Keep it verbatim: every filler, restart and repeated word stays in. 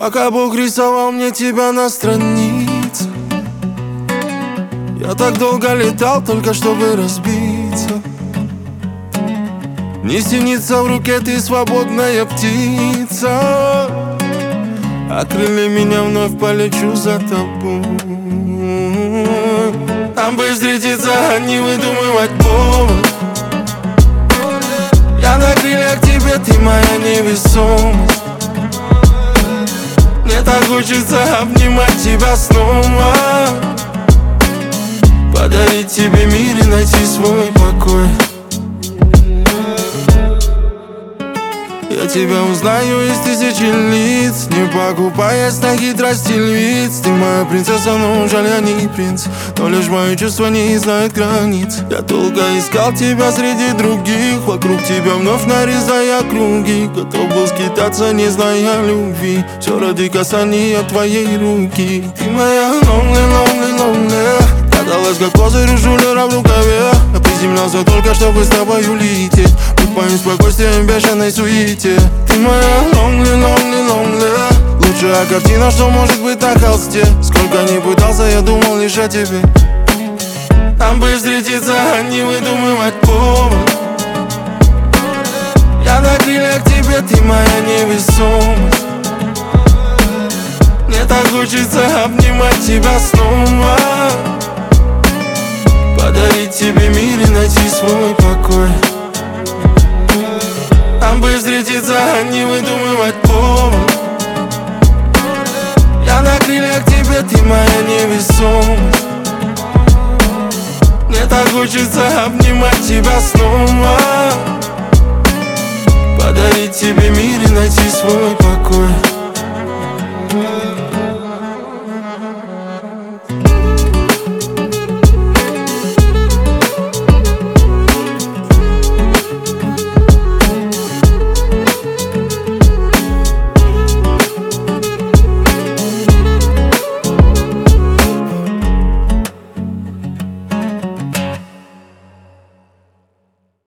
Пока Бог рисовал мне тебя на странице, я так долго летал, только чтобы разбиться. Не синица в руке, ты свободная птица, а крылья меня вновь полечу за тобой. Нам бы встретиться, а не выдумывать повод. Я на крыльях тебе, ты моя невесомость. Мне так хочется обнимать тебя снова, подарить тебе мир и найти свой покой. Я тебя узнаю из тысячи лиц, не покупаясь на хитрости львиц. Ты моя принцесса, но жаль, я не принц, но лишь мои чувства не знают границ. Я долго искал тебя среди других, вокруг тебя вновь нарезая круги. Готов был скитаться, не зная любви, все ради касания твоей руки. Ты моя lonely, lonely, lonely, каталась как козырь у жулера в рукаве. Я приземлялся только, чтобы с тобой улететь, будь моим спокойствием в бешеной суете. Ты моя lonely, lonely, lonely, лучшая картина, что может быть на холсте. Сколько ни пытался, я думал лишь о тебе. Нам бы встретиться, а не выдумывать повод. Я на крыльях тебе, ты моя невесомость. Мне так хочется обнимать тебя снова, подарить тебе мир и найти свой покой. Нам бы встретиться, а не выдумывать повод. Я на крыльях тебе, ты моя невесомость. Мне так хочется обнимать тебя снова, подарить тебе мир и найти свой покой.